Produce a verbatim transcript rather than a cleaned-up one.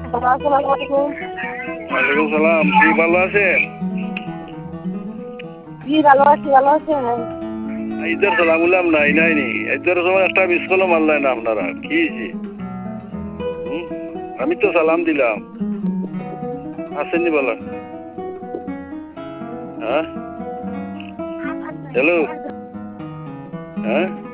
আসসালামু আলাইকুম। ওয়ালাইকুম সালাম। কি ভালো আছেন? জি ভালো আছি, ভালো আছেন? ঈদের সালাম উলাম নাই নাই নি ঈদের সময় একটা মিস কলও মারলেন না আপনারা, কি হয়েছে? হুম, আমি তো সালাম দিলাম, আসেননি বলা। হ্যাঁ, হ্যালো, হ্যাঁ।